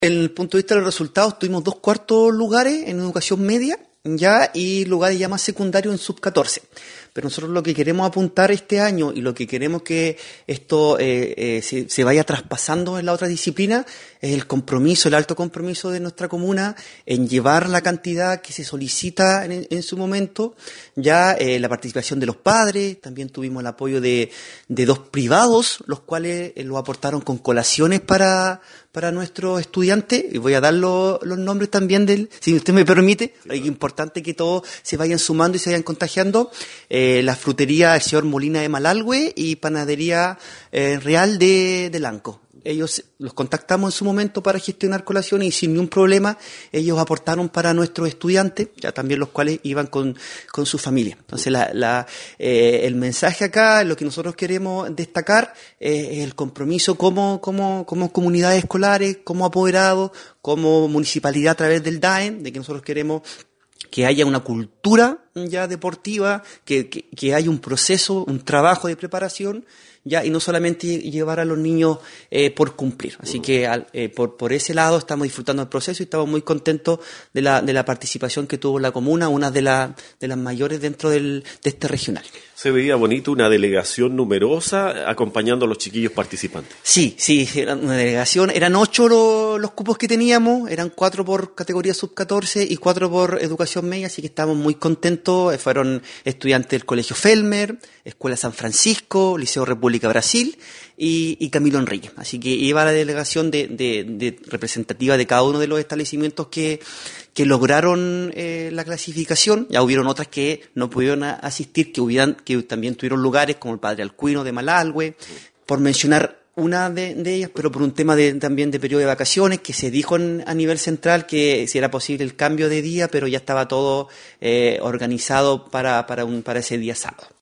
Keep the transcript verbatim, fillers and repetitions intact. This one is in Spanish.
En el punto de vista de los resultados, tuvimos dos cuartos lugares en educación media, ya, y lugares ya más secundarios en sub catorce. Pero nosotros lo que queremos apuntar este año y lo que queremos que esto eh, eh, se, se vaya traspasando en la otra disciplina es el compromiso, el alto compromiso de nuestra comuna en llevar la cantidad que se solicita en, en su momento, ya eh, la participación de los padres, también tuvimos el apoyo de, de dos privados, los cuales eh, lo aportaron con colaciones para, para nuestros estudiantes, y voy a dar lo, los nombres también del, si usted me permite, sí, es importante que todos se vayan sumando y se vayan contagiando. Eh, la frutería El Señor Molina de Malalgüe y Panadería eh, Real de, de Lanco. Ellos los contactamos en su momento para gestionar colaciones y sin ningún problema ellos aportaron para nuestros estudiantes, ya también los cuales iban con, con su familia. Entonces la, la, eh, el mensaje acá, lo que nosotros queremos destacar eh, es el compromiso como, como, como comunidades escolares, como apoderados, como municipalidad a través del D A E M, de que nosotros queremos que haya una cultura ya deportiva, que, que, que haya un proceso, un trabajo de preparación, ya, y no solamente llevar a los niños eh, por cumplir. Así que al, eh, por, por ese lado estamos disfrutando del proceso y estamos muy contentos de la, de la participación que tuvo la comuna, una de, la, de las mayores dentro del, de este regional. Se veía bonito, una delegación numerosa acompañando a los chiquillos participantes. Sí, sí, era una delegación, eran ocho los, los cupos que teníamos, eran cuatro por categoría sub catorce y cuatro por educación media, así que estábamos muy contentos. Fueron estudiantes del Colegio Felmer, Escuela San Francisco, Liceo República Brasil y, y Camilo Enrique. Así que iba la delegación de, de, de representativa de cada uno de los establecimientos que, que lograron eh, la clasificación. Ya hubieron otras que no pudieron a, asistir, que hubieran, que también tuvieron lugares, como el Padre Alcuino de Malalgüe, por mencionar una de, de ellas, pero por un tema de, también de periodo de vacaciones, que se dijo en, a nivel central que si era posible el cambio de día, pero ya estaba todo eh, organizado para, para, un, para ese día sábado.